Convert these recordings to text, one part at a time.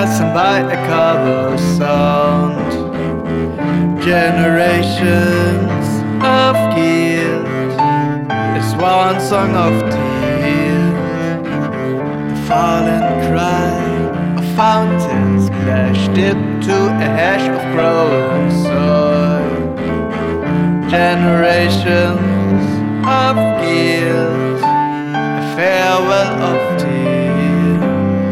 passing by a cover sound. Generations of guilt is one song of tears. The fallen cry of fountains splashed into a hash of growing soil. Generations of guilt, a farewell of tears.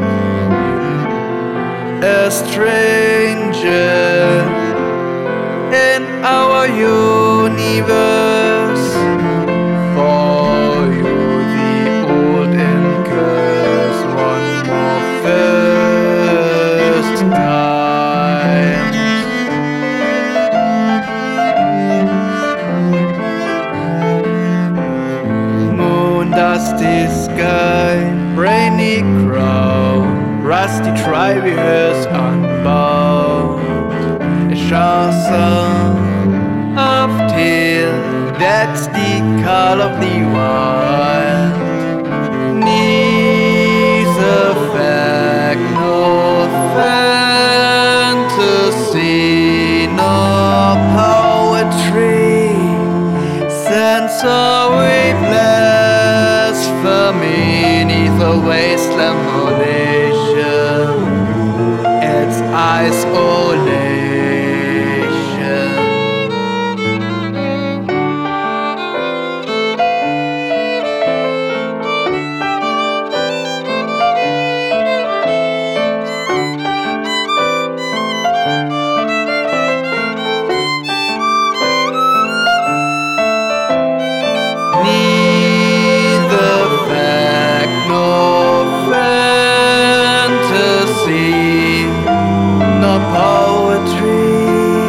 A stranger in our universe. For you the old incurs one more first time. Moon dusty sky, rainy crown, rusty tri-rehearse unbound. A chanson of tears, that's the call of the wild. Neither fact nor fantasy nor poetry, sensory blasphemy, neither wasteland nation, it's isolation. Neither fact nor fantasy nor poetry,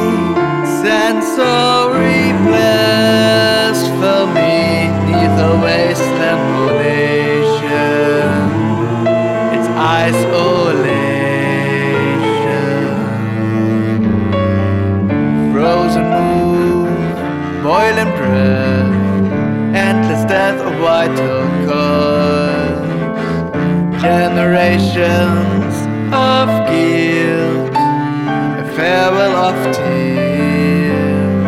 sensory blasphemy, neither wasteland nation, it's isolation. Frozen moon, boiling breath, endless death of vital cause. Generations of guilt, a farewell of tears.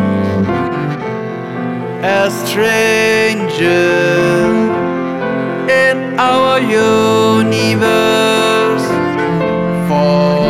A stranger in our universe. For